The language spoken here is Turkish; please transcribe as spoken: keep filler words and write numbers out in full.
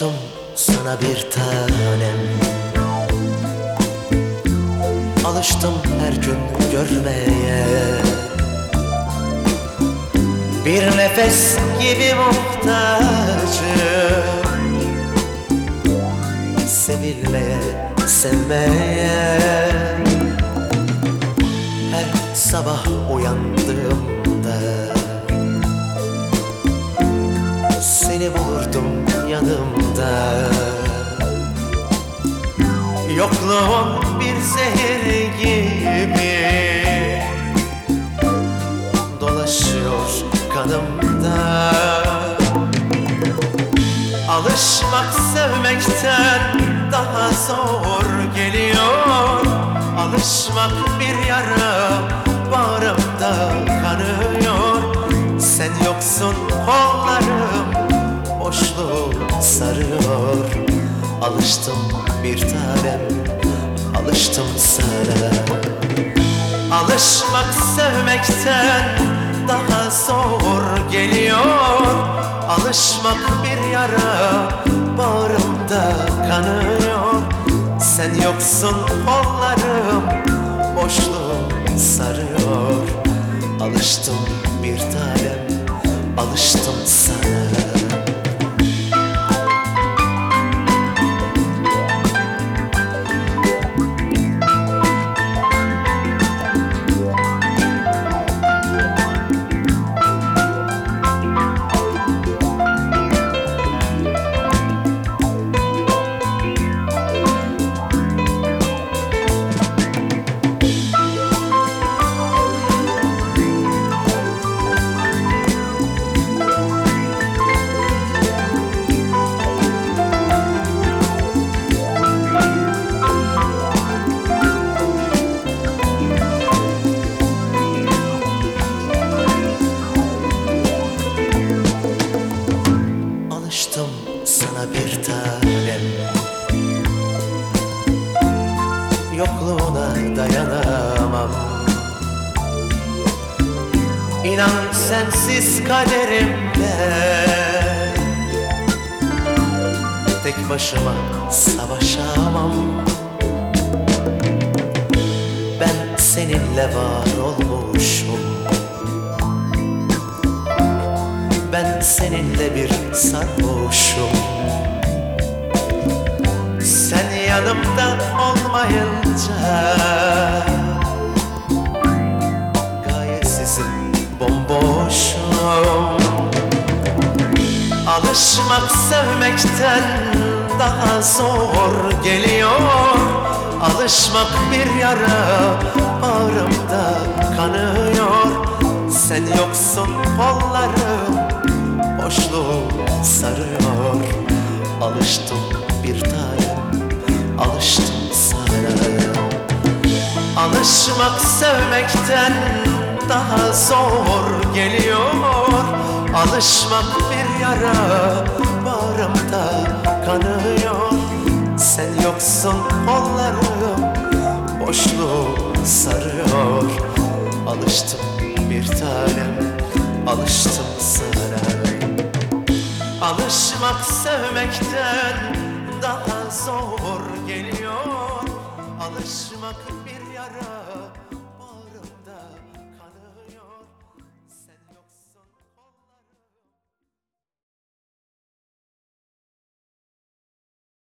Alıştım sana bir tanem, alıştım her gün görmeye. Bir nefes gibi muhtacım, sevilmeye, sevmeye. Her sabah uyandığımda seni bulurdum yanımda. Yokluğun bir zehir gibi dolaşıyor kanımda. Alışmak sevmekten daha zor geliyor. Alışmak bir yara bağrımda kanıyor. Sen yoksun, kollarım boşluğu sarıyor. Alıştım bir tanem, alıştım sana. Alışmak sevmekten daha zor geliyor. Alışmak bir yara bağrımda kanıyor. Sen yoksun, kollarım boşluğu sarıyor. Alıştım bir tanem, alıştım sana. Alıştım sana bir tanem, yokluğuna dayanamam. İnan sensiz kaderimde tek başıma savaşamam. Ben seninle var olmuşum, ben seninle bir sarhoşum. Sen yanımda olmayınca gayesizim, bomboşum. Alışmak sevmekten daha zor geliyor. Alışmak bir yara bağrımda kanıyor. Sen yoksun, kollarım boşluğu sarıyor. Alıştım bir tanem, alıştım sana. Alışmak sevmekten daha zor geliyor. Alışmak bir yara bağrımda kanıyor. Sen yoksun, kollarım boşluğu sarıyor. Alıştım bir tanem, alıştım sana. Alışmak sevmekten daha zor geliyor. Alışmak bir yara